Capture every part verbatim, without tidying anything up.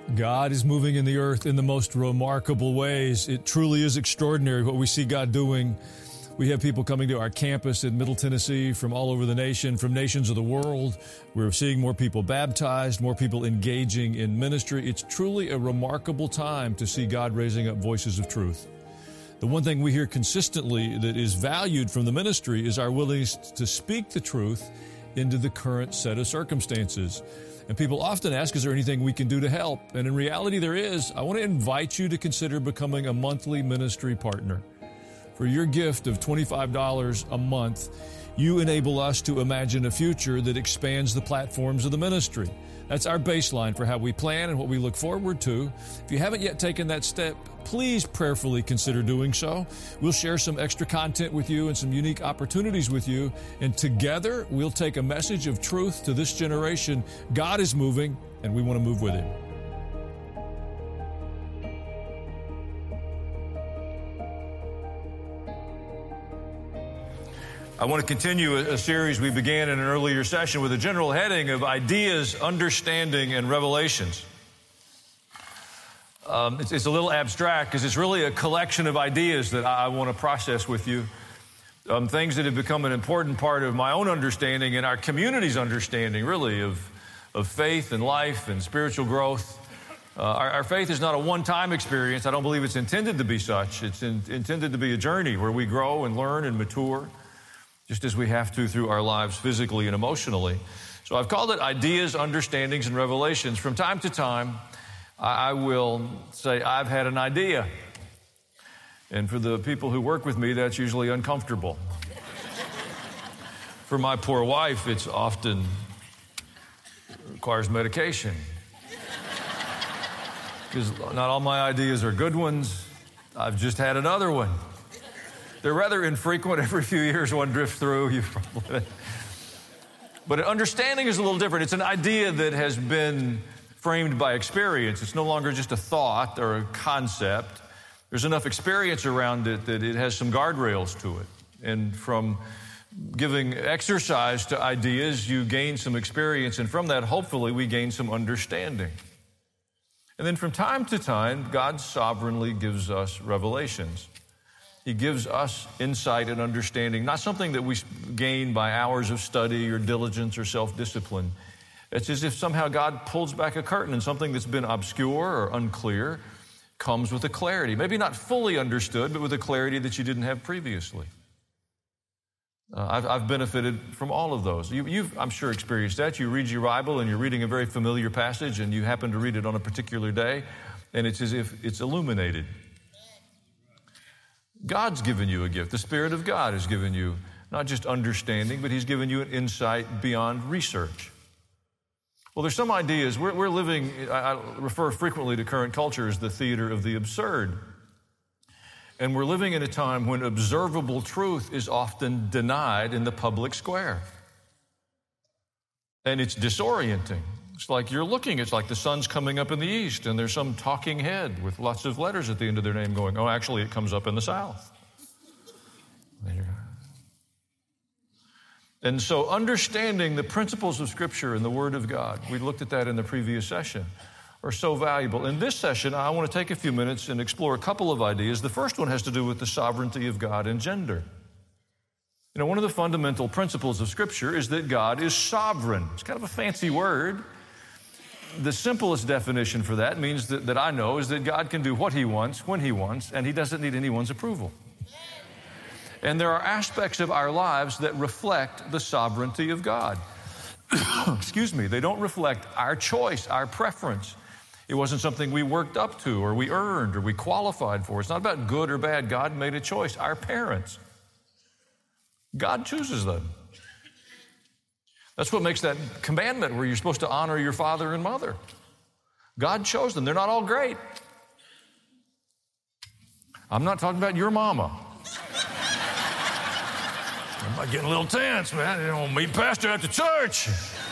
God is moving in the earth in the most remarkable ways. It truly is extraordinary what we see God doing. We have people coming to our campus in Middle Tennessee from all over the nation, from nations of the world. We're seeing more people baptized, more people engaging in ministry. It's truly a remarkable time to see God raising up voices of truth. The one thing we hear consistently that is valued from the ministry is our willingness to speak the truth into the current set of circumstances. And people often ask, is there anything we can do to help? And in reality, there is. I want to invite you to consider becoming a monthly ministry partner. For your gift of twenty-five dollars a month, you enable us to imagine a future that expands the platforms of the ministry. That's our baseline for how we plan and what we look forward to. If you haven't yet taken that step, please prayerfully consider doing so. We'll share some extra content with you and some unique opportunities with you. And together, we'll take a message of truth to this generation. God is moving, and we want to move with Him. I want to continue a series we began in an earlier session with a general heading of ideas, understanding, and revelations. Um, it's, it's a little abstract because it's really a collection of ideas that I, I want to process with you. Um, things that have become an important part of my own understanding and our community's understanding, really, of, of faith and life and spiritual growth. Uh, our, our faith is not a one-time experience. I don't believe it's intended to be such. It's in, intended to be a journey where we grow and learn and mature, just as we have to through our lives physically and emotionally. So I've called it Ideas, Understandings, and Revelations. From time to time, I will say, I've had an idea. And for the people who work with me, that's usually uncomfortable. For my poor wife, it's often requires medication. Because not all my ideas are good ones. I've just had another one. They're rather infrequent. Every few years one drifts through. You probably... But understanding is a little different. It's an idea that has been framed by experience. It's no longer just a thought or a concept. There's enough experience around it that it has some guardrails to it. And from giving exercise to ideas, you gain some experience. And from that, hopefully, we gain some understanding. And then from time to time, God sovereignly gives us revelations. He gives us insight and understanding, not something that we gain by hours of study or diligence or self-discipline. It's as if somehow God pulls back a curtain and something that's been obscure or unclear comes with a clarity. Maybe not fully understood, but with a clarity that you didn't have previously. Uh, I've, I've benefited from all of those. You, you've, I'm sure, experienced that. You read your Bible and you're reading a very familiar passage and you happen to read it on a particular day, and it's as if it's illuminated. God's given you a gift. The Spirit of God has given you not just understanding, but He's given you an insight beyond research. Well, there's some ideas. We're, we're living, I refer frequently to current culture as the theater of the absurd. And we're living in a time when observable truth is often denied in the public square. And it's disorienting. It's like you're looking, it's like the sun's coming up in the east and there's some talking head with lots of letters at the end of their name going, oh, actually it comes up in the south. And so understanding the principles of Scripture and the Word of God, we looked at that in the previous session, are so valuable. In this session, I want to take a few minutes and explore a couple of ideas. The first one has to do with the sovereignty of God and gender. You know, one of the fundamental principles of Scripture is that God is sovereign. It's kind of a fancy word. The simplest definition for that means that, that I know is that God can do what He wants, when He wants, and He doesn't need anyone's approval. And there are aspects of our lives that reflect the sovereignty of God. Excuse me, they don't reflect our choice, our preference. It wasn't something we worked up to or we earned or we qualified for. It's not about good or bad. God made a choice. Our parents, God chooses them. That's what makes that commandment where you're supposed to honor your father and mother. God chose them. They're not all great. I'm not talking about your mama. I'm getting a little tense, man. You know, meet pastor after church.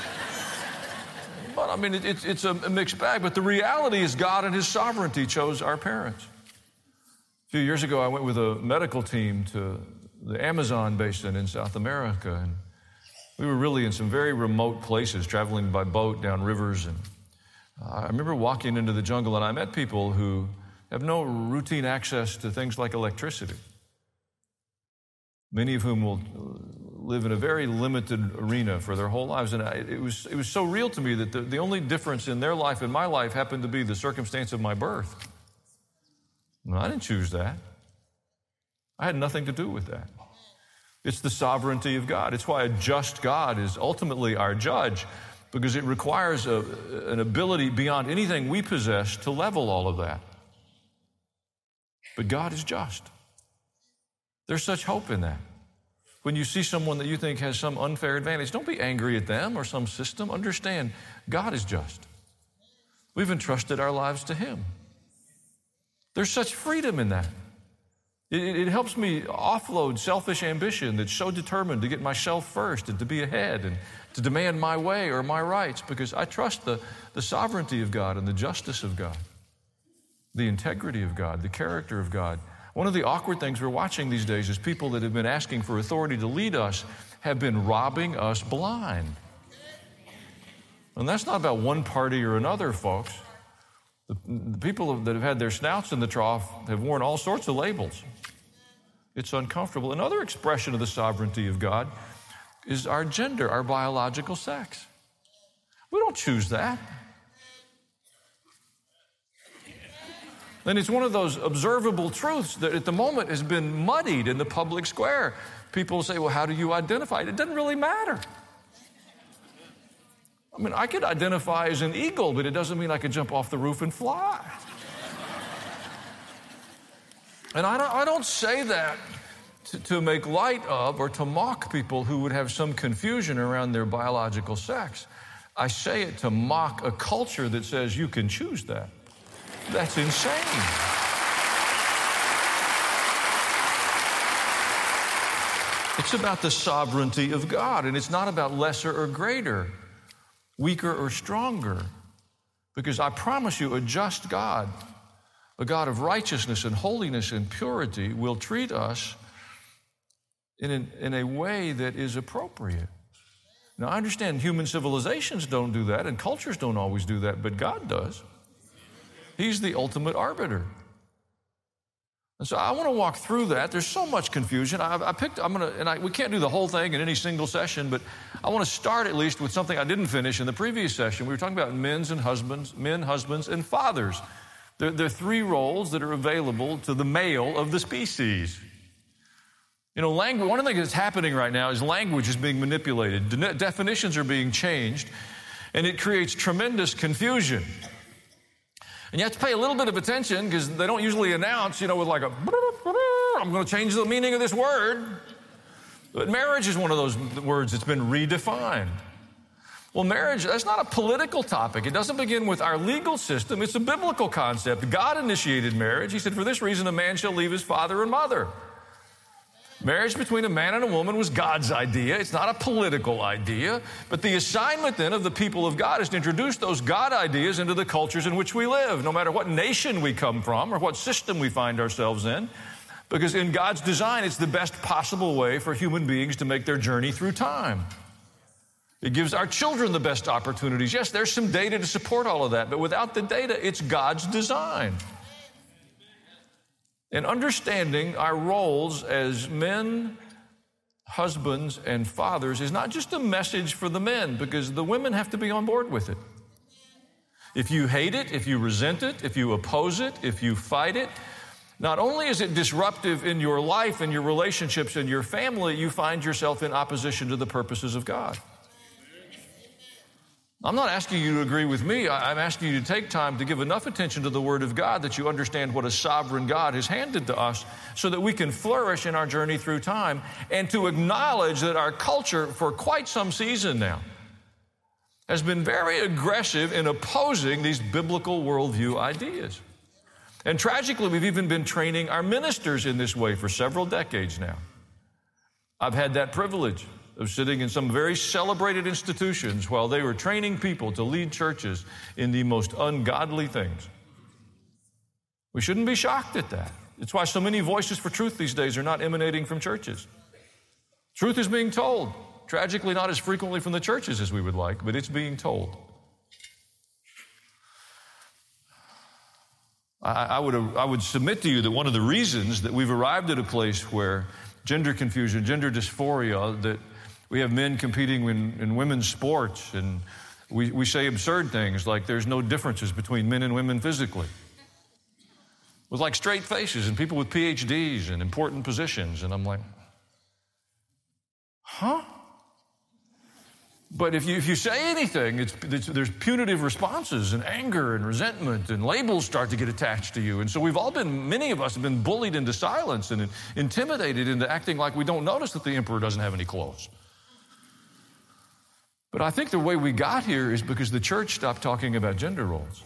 But I mean, it, it, it's a mixed bag. But the reality is God and His sovereignty chose our parents. A few years ago, I went with a medical team to the Amazon basin in South America, and we were really in some very remote places, traveling by boat down rivers and I remember walking into the jungle and I met people who have no routine access to things like electricity. Many of whom will live in a very limited arena for their whole lives. And I, it was it was so real to me that the, the only difference in their life and my life happened to be the circumstance of my birth. No, I didn't choose that. I had nothing to do with that. It's the sovereignty of God. It's why a just God is ultimately our judge, because it requires a, an ability beyond anything we possess to level all of that. But God is just. There's such hope in that. When you see someone that you think has some unfair advantage, don't be angry at them or some system. Understand, God is just. We've entrusted our lives to Him. There's such freedom in that. It, it helps me offload selfish ambition that's so determined to get myself first and to be ahead and to demand my way or my rights, because I trust the, the sovereignty of God and the justice of God, the integrity of God, the character of God. One of the awkward things we're watching these days is people that have been asking for authority to lead us have been robbing us blind. And that's not about one party or another, folks. The, the people that have had their snouts in the trough have worn all sorts of labels. It's uncomfortable. Another expression of the sovereignty of God is our gender, our biological sex. We don't choose that. And it's one of those observable truths that at the moment has been muddied in the public square. People say, well, how do you identify? It doesn't really matter. I mean, I could identify as an eagle, but it doesn't mean I could jump off the roof and fly. And I don't, I don't say that to, to make light of or to mock people who would have some confusion around their biological sex. I say it to mock a culture that says you can choose that. That's insane. It's about the sovereignty of God, and it's not about lesser or greater, weaker or stronger, because I promise you, a just God, a God of righteousness and holiness and purity, will treat us in, an, in a way that is appropriate. Now, I understand human civilizations don't do that, and cultures don't always do that, but God does. He's the ultimate arbiter. And so I want to walk through that. There's so much confusion. I, I picked, I'm going to, and I, we can't do the whole thing in any single session, but I want to start at least with something I didn't finish in the previous session. We were talking about men's and husbands, men, husbands, and fathers. There, there are three roles that are available to the male of the species. You know, language, one of the things that's happening right now is language is being manipulated. De- definitions are being changed, and it creates tremendous confusion. And you have to pay a little bit of attention because they don't usually announce, you know, with like a, I'm going to change the meaning of this word. But marriage is one of those words that's been redefined. Well, marriage, that's not a political topic. It doesn't begin with our legal system. It's a biblical concept. God initiated marriage. He said, for this reason, a man shall leave his father and mother. Marriage between a man and a woman was God's idea. It's not a political idea. But the assignment then of the people of God is to introduce those God ideas into the cultures in which we live, no matter what nation we come from or what system we find ourselves in. Because in God's design, it's the best possible way for human beings to make their journey through time. It gives our children the best opportunities. Yes, there's some data to support all of that, but without the data, it's God's design. And understanding our roles as men, husbands, and fathers is not just a message for the men, because the women have to be on board with it. If you hate it, if you resent it, if you oppose it, if you fight it, not only is it disruptive in your life and your relationships and your family, you find yourself in opposition to the purposes of God. I'm not asking you to agree with me. I'm asking you to take time to give enough attention to the Word of God that you understand what a sovereign God has handed to us so that we can flourish in our journey through time, and to acknowledge that our culture for quite some season now has been very aggressive in opposing these biblical worldview ideas. And tragically, we've even been training our ministers in this way for several decades now. I've had that privilege of sitting in some very celebrated institutions while they were training people to lead churches in the most ungodly things. We shouldn't be shocked at that. It's why so many voices for truth these days are not emanating from churches. Truth is being told, tragically not as frequently from the churches as we would like, but it's being told. I, I, would, I would submit to you that one of the reasons that we've arrived at a place where gender confusion, gender dysphoria, that we have men competing in, in women's sports, and we, we say absurd things like there's no differences between men and women physically, with like straight faces and people with P H Ds and important positions. And I'm like, huh? But if you, if you say anything, it's, it's, there's punitive responses and anger and resentment, and labels start to get attached to you. And so we've all been, many of us have been bullied into silence and intimidated into acting like we don't notice that the emperor doesn't have any clothes. But I think the way we got here is because the church stopped talking about gender roles.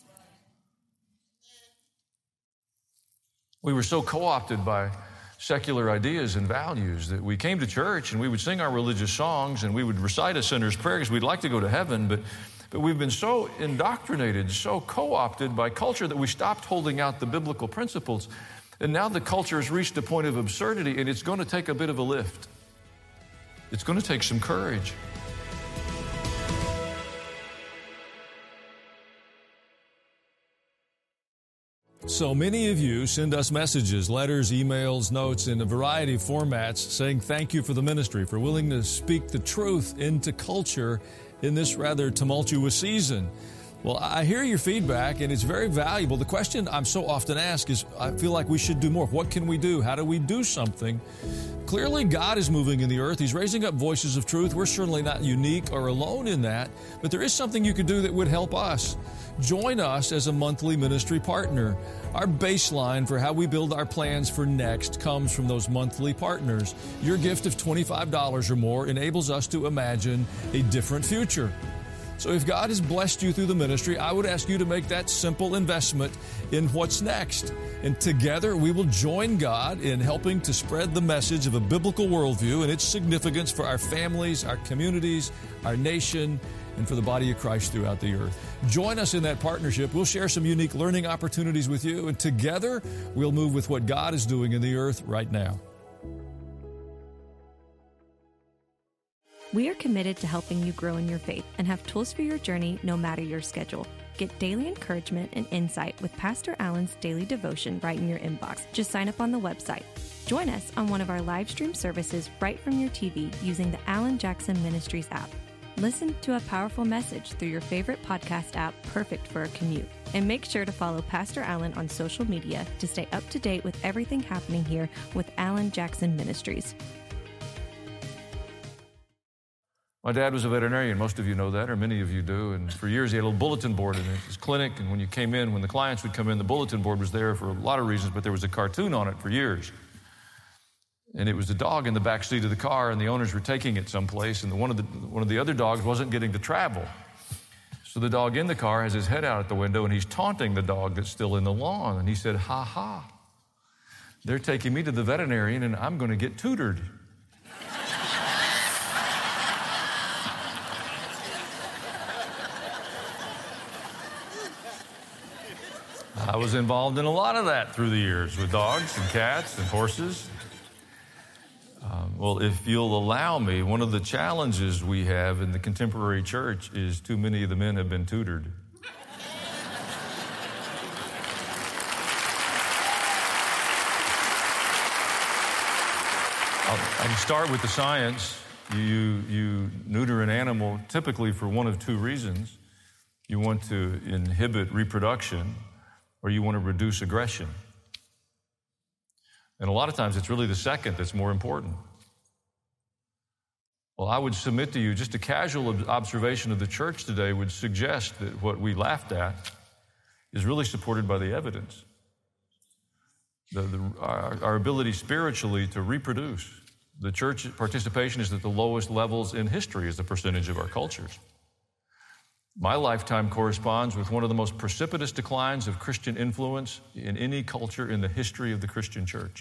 We were so co-opted by secular ideas and values that we came to church and we would sing our religious songs and we would recite a sinner's prayer because we'd like to go to heaven, but, but we've been so indoctrinated, so co-opted by culture that we stopped holding out the biblical principles. And now the culture has reached a point of absurdity, and it's going to take a bit of a lift. It's going to take some courage. So many of you send us messages, letters, emails, notes in a variety of formats saying thank you for the ministry, for willing to speak the truth into culture in this rather tumultuous season. Well, I hear your feedback, and it's very valuable. The question I'm so often asked is, I feel like we should do more. What can we do? How do we do something? Clearly, God is moving in the earth. He's raising up voices of truth. We're certainly not unique or alone in that, but there is something you could do that would help us. Join us as a monthly ministry partner. Our baseline for how we build our plans for next comes from those monthly partners. Your gift of twenty-five dollars or more enables us to imagine a different future. So if God has blessed you through the ministry, I would ask you to make that simple investment in what's next. And together we will join God in helping to spread the message of a biblical worldview and its significance for our families, our communities, our nation, and for the body of Christ throughout the earth. Join us in that partnership. We'll share some unique learning opportunities with you, and together we'll move with what God is doing in the earth right now. We are committed to helping you grow in your faith and have tools for your journey no matter your schedule. Get daily encouragement and insight with Pastor Allen's daily devotion right in your inbox. Just sign up on the website. Join us on one of our live stream services right from your T V using the Alan Jackson Ministries app. Listen to a powerful message through your favorite podcast app, perfect for a commute. And make sure to follow Pastor Allen on social media to stay up to date with everything happening here with Alan Jackson Ministries. My dad was a veterinarian. Most of you know that, or many of you do. And for years, he had a little bulletin board in his clinic. And when you came in, when the clients would come in, the bulletin board was there for a lot of reasons, but there was a cartoon on it for years. And it was a dog in the back seat of the car, and the owners were taking it someplace, and the, one of the one of the other dogs wasn't getting to travel. So the dog in the car has his head out at the window, and he's taunting the dog that's still in the lawn. And he said, "Ha ha, they're taking me to the veterinarian, and I'm going to get tutored." I was involved in a lot of that through the years with dogs and cats and horses. Um, well, if you'll allow me, one of the challenges we have in the contemporary church is too many of the men have been tutored. I'll, I can start with the science. You, you neuter an animal typically for one of two reasons. You want to inhibit reproduction, or you want to reduce aggression. And a lot of times it's really the second that's more important. Well, I would submit to you, just a casual observation of the church today would suggest that what we laughed at is really supported by the evidence. The, the, our, our ability spiritually to reproduce. The church participation is at the lowest levels in history as a percentage of our cultures. My lifetime corresponds with one of the most precipitous declines of Christian influence in any culture in the history of the Christian church.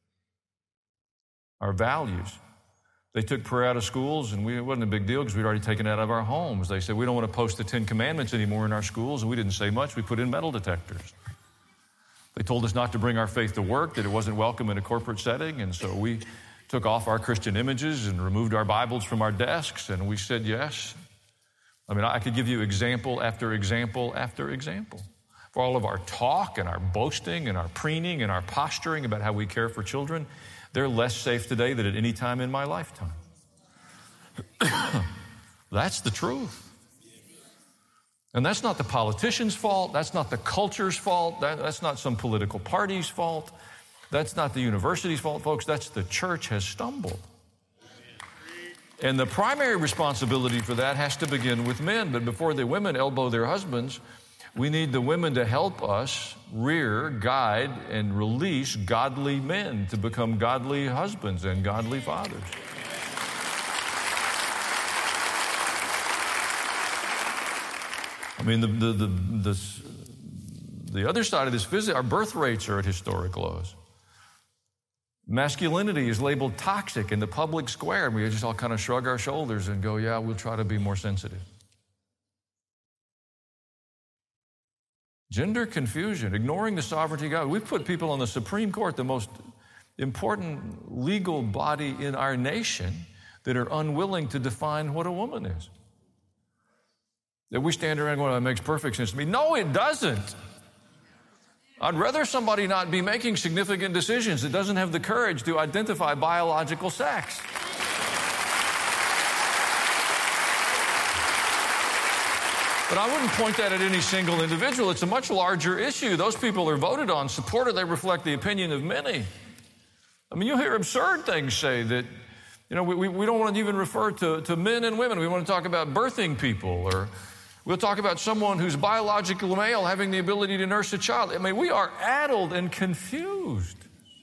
Our values. They took prayer out of schools, and we, it wasn't a big deal because we'd already taken it out of our homes. They said, we don't want to post the Ten Commandments anymore in our schools, and we didn't say much. We put in metal detectors. They told us not to bring our faith to work, that it wasn't welcome in a corporate setting, and so we took off our Christian images and removed our Bibles from our desks, and we said yes. I mean, I could give you example after example after example. for all of our talk and our boasting and our preening and our posturing about how we care for children, they're less safe today than at any time in my lifetime. That's the truth. And that's not the politician's fault. That's not the culture's fault. That, that's not some political party's fault. That's not the university's fault, folks. That's the church has stumbled. And the primary responsibility for that has to begin with men. But before the women elbow their husbands, we need the women to help us rear, guide, and release godly men to become godly husbands and godly fathers. I mean, the, the, the, the, the other side of this visit, our birth rates are at historic lows. Masculinity is labeled toxic in the public square, and we just all kind of shrug our shoulders and go, yeah, we'll try to be more sensitive. Gender confusion, ignoring the sovereignty of God. We've put people on the Supreme Court, the most important legal body in our nation, that are unwilling to define what a woman is. That we stand around going, that makes perfect sense to me. No, it doesn't. I'd rather somebody not be making significant decisions that doesn't have the courage to identify biological sex. But I wouldn't point that at any single individual. It's a much larger issue. Those people are voted on, supported. They reflect the opinion of many. I mean, you hear absurd things say that, you know, we, we don't want to even refer to, to men and women. We want to talk about birthing people, or we'll talk about someone who's biological male having the ability to nurse a child. I mean, we are addled and confused.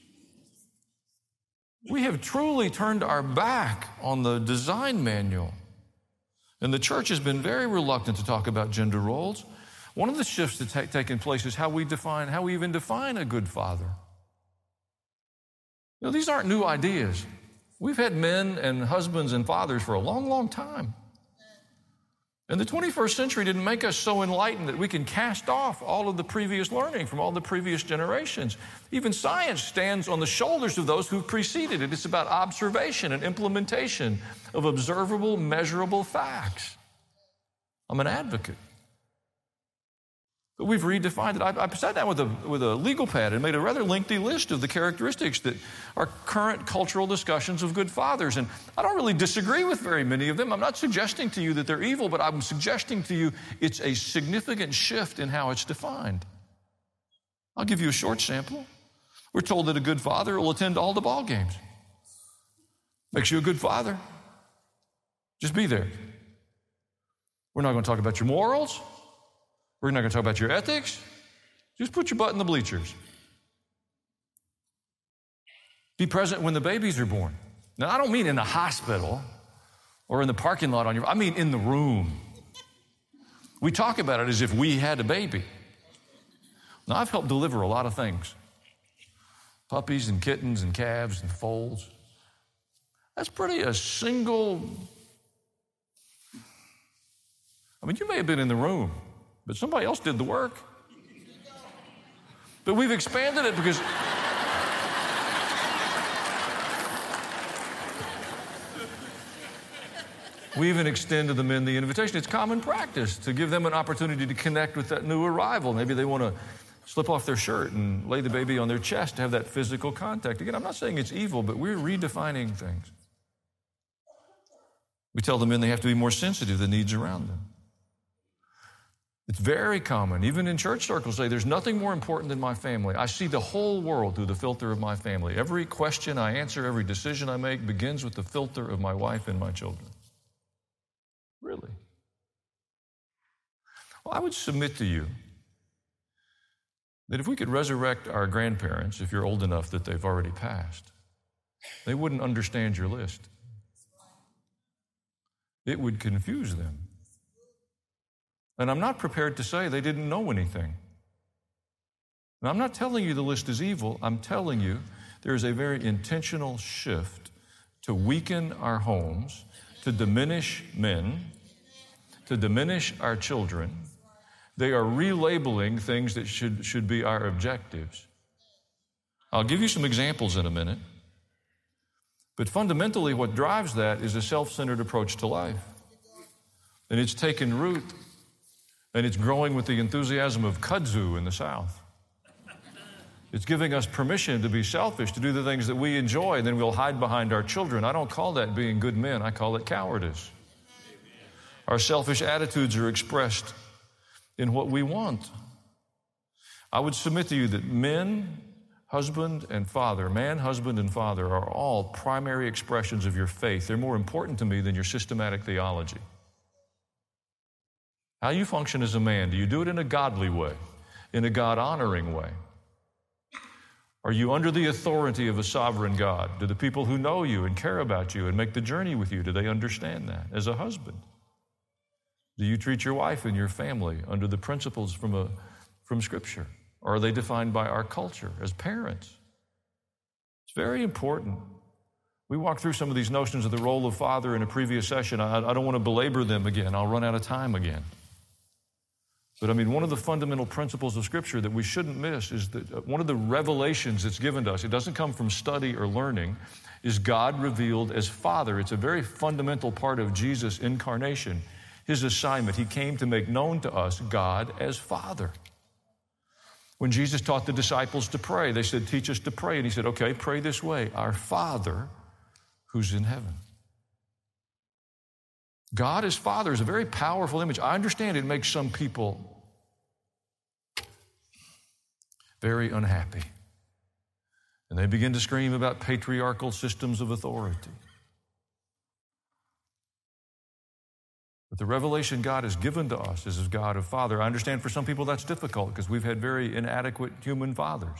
We have truly turned our back on the design manual. And the church has been very reluctant to talk about gender roles. One of the shifts that's ta- taken place is how we define, how we even define a good father. You know, these aren't new ideas. We've had men and husbands and fathers for a long, long time. And the twenty-first century didn't make us so enlightened that we can cast off all of the previous learning from all the previous generations. Even science stands on the shoulders of those who preceded it. It's about observation and implementation of observable, measurable facts. I'm an advocate. But we've redefined it. I, I sat down with a, with a legal pad and made a rather lengthy list of the characteristics that are current cultural discussions of good fathers. And I don't really disagree with very many of them. I'm not suggesting to you that they're evil, but I'm suggesting to you it's a significant shift in how it's defined. I'll give you a short sample. We're told that a good father will attend all the ball games. Makes you a good father. Just be there. We're not going to talk about your morals. We're not going to talk about your ethics. Just put your butt in the bleachers. Be present when the babies are born. Now, I don't mean in the hospital or in the parking lot on your, I mean in the room. We talk about it as if we had a baby. Now, I've helped deliver a lot of things. Puppies and kittens and calves and foals. That's pretty a single, I mean, you may have been in the room, but somebody else did the work. But we've expanded it because we even extend to the men the invitation. It's common practice to give them an opportunity to connect with that new arrival. Maybe they want to slip off their shirt and lay the baby on their chest to have that physical contact. Again, I'm not saying it's evil, but we're redefining things. We tell the men they have to be more sensitive to the needs around them. It's very common, even in church circles, say there's nothing more important than my family. I see the whole world through the filter of my family. Every question I answer, every decision I make begins with the filter of my wife and my children. Really? Well, I would submit to you that if we could resurrect our grandparents, if you're old enough that they've already passed, they wouldn't understand your list. It would confuse them. And I'm not prepared to say they didn't know anything. And I'm not telling you the list is evil. I'm telling you there is a very intentional shift to weaken our homes, to diminish men, to diminish our children. They are relabeling things that should, should be our objectives. I'll give you some examples in a minute. But fundamentally, what drives that is a self-centered approach to life. And it's taken root And it's growing with the enthusiasm of kudzu in the South. It's giving us permission to be selfish, to do the things that we enjoy, and then we'll hide behind our children. I don't call that being good men. I call it cowardice. Our selfish attitudes are expressed in what we want. I would submit to you that men, husband and father, man, husband and father are all primary expressions of your faith. They're more important to me than your systematic theology. How you function as a man, do you do it in a godly way, in a God-honoring way? Are you under the authority of a sovereign God? Do the people who know you and care about you and make the journey with you, do they understand that as a husband? Do you treat your wife and your family under the principles from, a, from Scripture? Or are they defined by our culture as parents? It's very important. We walked through some of these notions of the role of father in a previous session. I, I don't want to belabor them again. I'll run out of time again. But I mean, one of the fundamental principles of Scripture that we shouldn't miss is that one of the revelations that's given to us, it doesn't come from study or learning, is God revealed as Father. It's a very fundamental part of Jesus' incarnation, his assignment. He came to make known to us God as Father. When Jesus taught the disciples to pray, they said, teach us to pray. And he said, okay, pray this way, our Father who's in heaven. God as Father is a very powerful image. I understand it makes some people very unhappy. And they begin to scream about patriarchal systems of authority. But the revelation God has given to us is as God of Father. I understand for some people that's difficult because we've had very inadequate human fathers.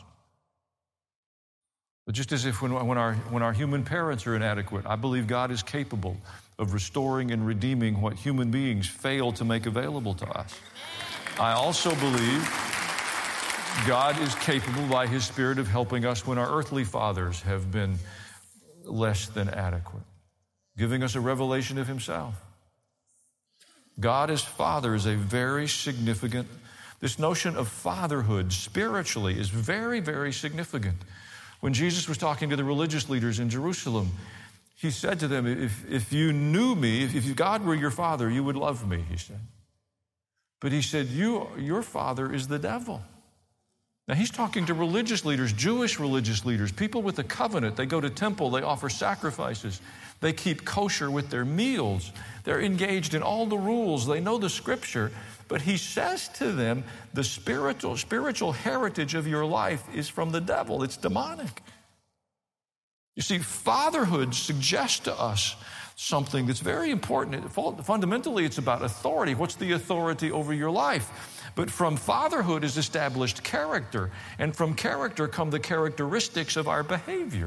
But just as if when, when, our, when our human parents are inadequate, I believe God is capable of restoring and redeeming what human beings fail to make available to us. I also believe God is capable by His Spirit of helping us when our earthly fathers have been less than adequate, giving us a revelation of Himself. God as Father is a very significant, this notion of fatherhood spiritually is very, very significant. When Jesus was talking to the religious leaders in Jerusalem, He said to them, if, if you knew me, if, if God were your father, you would love me, He said. But He said, you, your father is the devil. Now, He's talking to religious leaders, Jewish religious leaders, people with a covenant. They go to temple, they offer sacrifices, they keep kosher with their meals. They're engaged in all the rules, they know the Scripture. But He says to them, the spiritual, spiritual heritage of your life is from the devil. It's demonic. You see, fatherhood suggests to us something that's very important. Fundamentally, it's about authority. What's the authority over your life? But from fatherhood is established character, and from character come the characteristics of our behavior.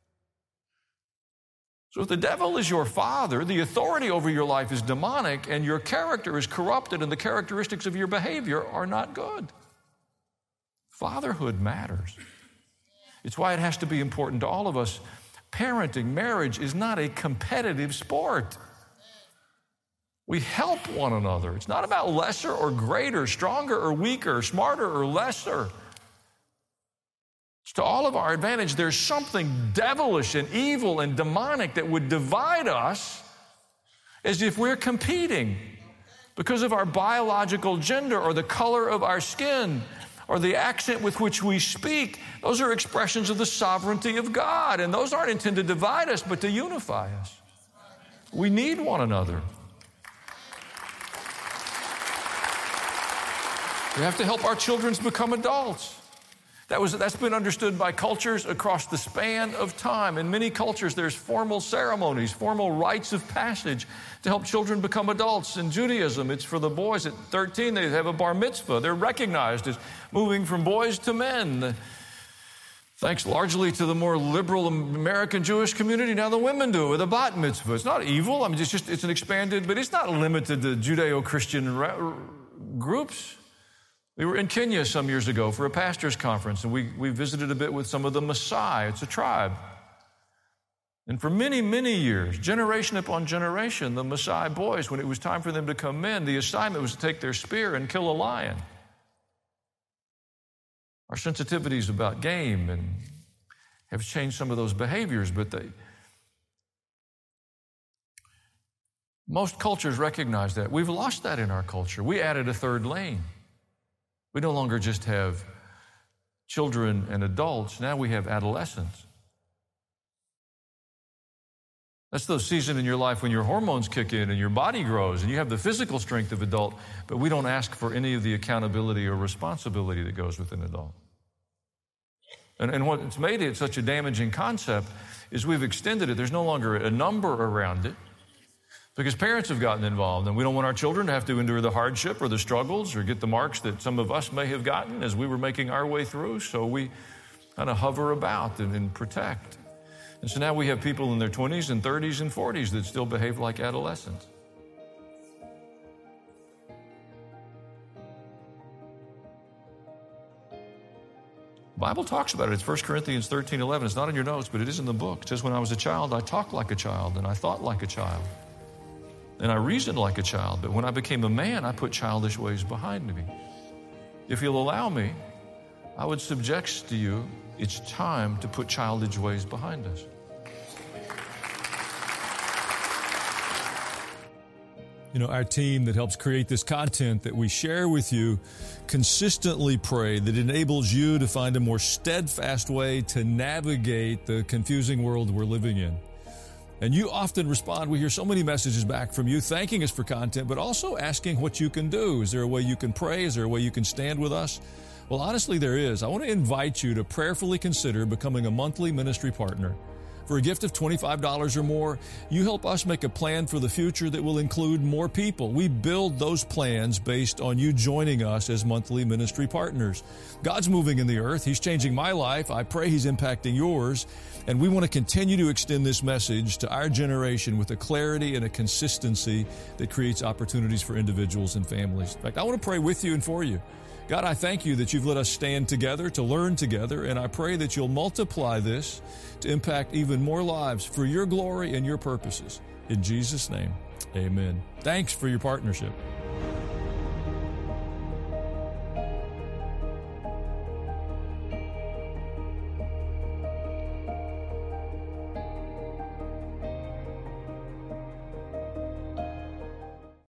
So if the devil is your father, the authority over your life is demonic, and your character is corrupted, and the characteristics of your behavior are not good. Fatherhood matters. It's why it has to be important to all of us. Parenting, marriage is not a competitive sport. We help one another. It's not about lesser or greater, stronger or weaker, smarter or lesser. It's to all of our advantage. There's something devilish and evil and demonic that would divide us as if we're competing because of our biological gender or the color of our skin or the accent with which we speak. Those are expressions of the sovereignty of God, and those aren't intended to divide us, but to unify us. We need one another. We have to help our children become adults. That was, that's been understood by cultures across the span of time. In many cultures, there's formal ceremonies, formal rites of passage to help children become adults. In Judaism, it's for the boys at thirteen, they have a bar mitzvah. They're recognized as moving from boys to men. Thanks largely to the more liberal American Jewish community, now the women do it with a bat mitzvah. It's not evil. I mean, it's just, it's an expanded, but it's not limited to Judeo-Christian ra- groups. We were in Kenya some years ago for a pastor's conference, and we, we visited a bit with some of the Maasai. It's a tribe. And for many, many years, generation upon generation, the Maasai boys, when it was time for them to become men, the assignment was to take their spear and kill a lion. Our sensitivities about game and have changed some of those behaviors, but they, Most cultures recognize that. We've lost that in our culture. We added a third lane. We no longer just have children and adults. Now we have adolescents. That's the season in your life when your hormones kick in and your body grows and you have the physical strength of adult, but we don't ask for any of the accountability or responsibility that goes with an adult. And, and what's made it such a damaging concept is we've extended it. There's no longer a number around it because parents have gotten involved, and we don't want our children to have to endure the hardship or the struggles or get the marks that some of us may have gotten as we were making our way through, so we kind of hover about and, and protect. And so now we have people in their twenties and thirties and forties that still behave like adolescents. The Bible talks about it. It's First Corinthians thirteen eleven. It's not in your notes, but it is in the book. It says, when I was a child, I talked like a child, and I thought like a child, and I reasoned like a child. But when I became a man, I put childish ways behind me. If you'll allow me, I would suggest to you, it's time to put childish ways behind us. You know, our team that helps create this content that we share with you consistently pray that it enables you to find a more steadfast way to navigate the confusing world we're living in. And you often respond. We hear so many messages back from you thanking us for content, but also asking what you can do. Is there a way you can pray? Is there a way you can stand with us? Well, honestly, there is. I want to invite you to prayerfully consider becoming a monthly ministry partner. For a gift of twenty-five dollars or more, you help us make a plan for the future that will include more people. We build those plans based on you joining us as monthly ministry partners. God's moving in the earth. He's changing my life. I pray He's impacting yours. And we want to continue to extend this message to our generation with a clarity and a consistency that creates opportunities for individuals and families. In fact, I want to pray with you and for you. God, I thank you that you've let us stand together to learn together, and I pray that you'll multiply this to impact even more lives for your glory and your purposes. In Jesus' name, amen. Thanks for your partnership.